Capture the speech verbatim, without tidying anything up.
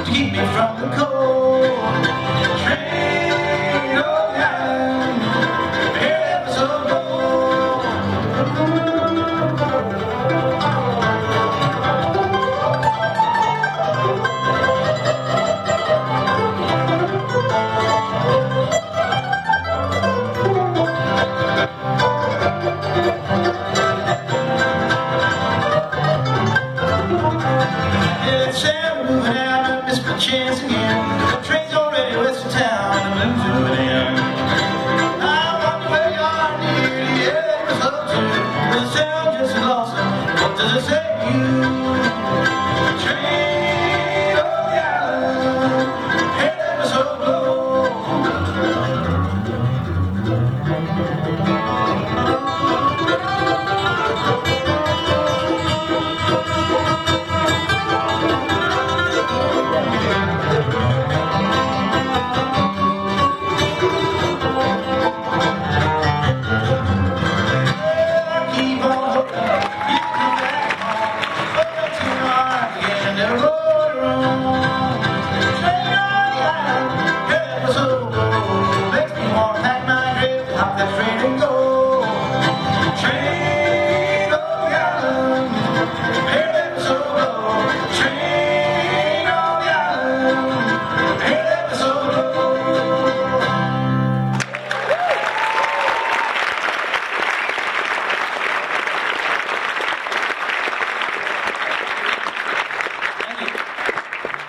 to keep me from the cold. Train on down, ever so low. It's Sam moving out of Mister Chance again. The train's already west of town and I'm moving in. I wonder where you are near the end of the tune. The sound just lost it. What does it say to you? Train on the island, ever so low. Makes me want to pack my grip, hop that train and go.